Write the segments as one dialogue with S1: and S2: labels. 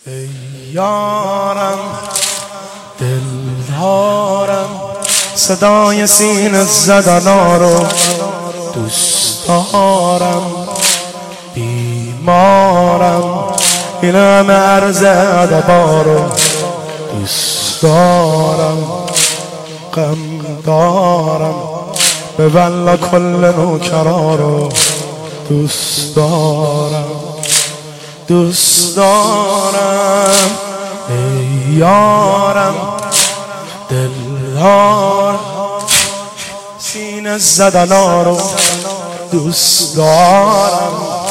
S1: ای یارم دلدارم، صدای سینه زدنا رو دوست دارم. بیمارم این همه عرض ادبا رو دوست دارم. غم دارم به والله کل نوکرا رو دوست دارم. دوست دارم ای یارم دلدار، سینه زدنا رو دوست دارم.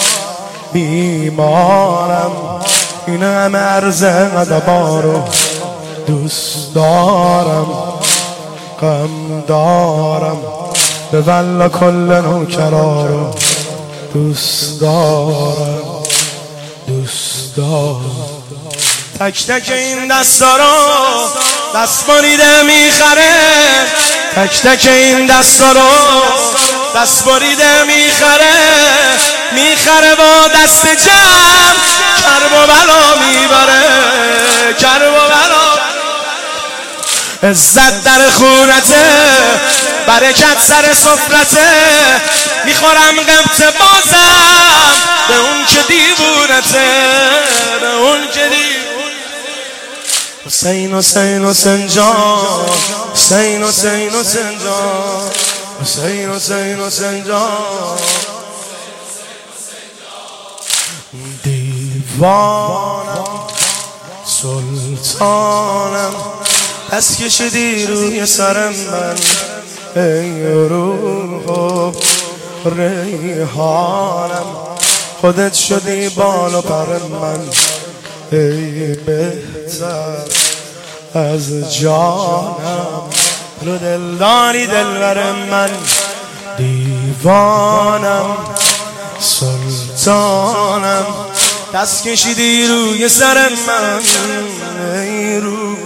S1: بیمارم این همه عرض ادبا رو دوست دارم. غم دارم به والله کل نوکرا رو دوست دارم. دوست دارم تک تک این دستا رو دست بریده میخره، تک تک این دستا رو دست بریده میخره، میخره با دست جمع کرب و بلا میبره، کرب و بلا. عزت در خونته، برکت سر سفرته، میخورم قبط بازم به اون که دیوونته، به اون که دیوونته. حسین حسین حسین جان، حسین حسین حسین جان، حسین حسین حسین جان. دیوانم سلطانم، دست کشیدی روی سرم من، ای روح و ریحانم، خودت شدی بال و پر من، ای بهتر از جانم. رو دلداری دلبر من، دیوانم سلطانم، دست کشیدی روی سر من، ای روح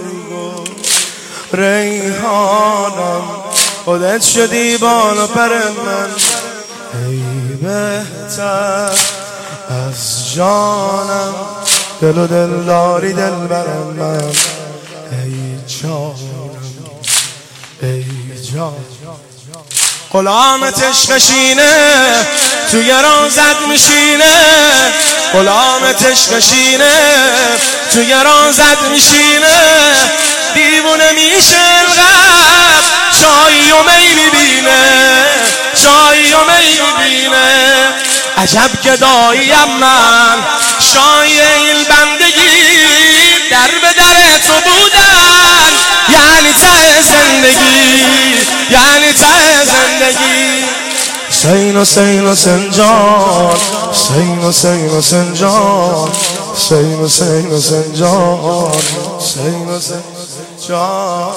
S1: ریحانم، خودت شدی بال و پر من، ای بهتر از جانم. دل و دلداری دلبر من، ای جانم ای جان. غلامت عشقشینه توی رازت میشینه، غلامت عشقشینه توی رازت میشینه، دیوونه میشه الغب چایی و می میبینه، چایی و می میبینه. عجب گداییم من شای این بندگی، در به در تو بودن یعنی ته زندگی، یعنی ته زندگی. حسین حسین حسین جان، حسین حسین حسین جان، حسین حسین حسین جان، حسین حسین جان.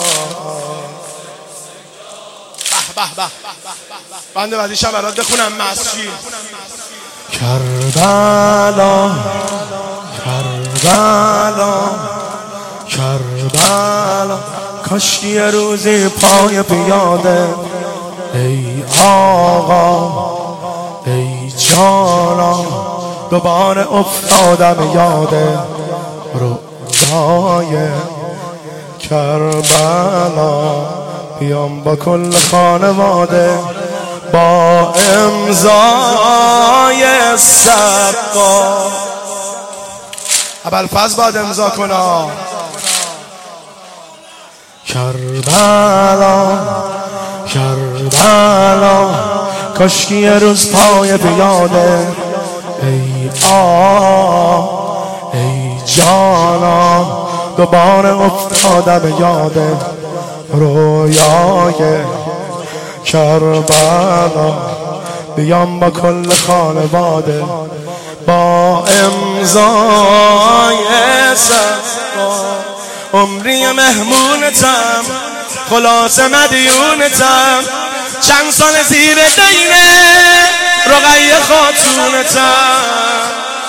S1: به به به بنده بعدیشم برات بخونم مسجد. کربلا کربلا کربلا، کاش یه روزی پای پیاده، ای آقا ای جانا، دوباره افتادم یاده روزای کربلا. بیام با کل خانواده با امضای سقا، ابوالفضل باید امضا کنه. کربلا کربلا، کاشکی یه روز پای پیاده، ای ای جانا، دوباره افتادم یاده رویای کربلا. بیام با کل خانواده با امضای سقا، عمری مهمونتم خلاص مدیونتم، چند سال زیر دینه رقیه خاتونتم،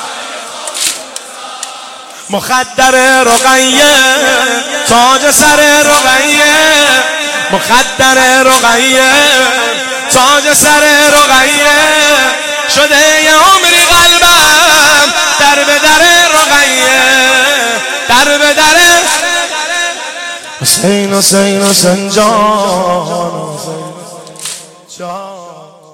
S1: مخدر رقیه تاج سر رقیه، مخدر رقیه تاج سر رقیه، شده یه عمری قلبم در به در رقیه، حسین حسین حسین جان